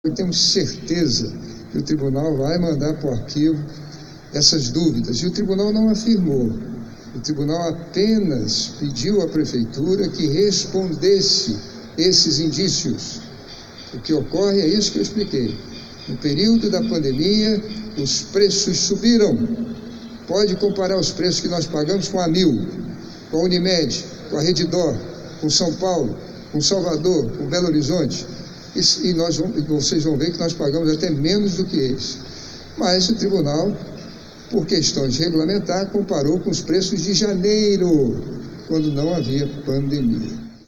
Temos certeza que o tribunal vai mandar para o arquivo essas dúvidas. E o tribunal não afirmou. O tribunal apenas pediu à prefeitura que respondesse esses indícios. O que ocorre é isso que eu expliquei. No período da pandemia, os preços subiram. Pode comparar os preços que nós pagamos com a Amil, com a Unimed, com a Redditor, com São Paulo, com Salvador, com Belo Horizonte. E vocês vão ver que nós pagamos até menos do que eles. Mas o tribunal, por questões regulamentares, comparou com os preços de janeiro, quando não havia pandemia.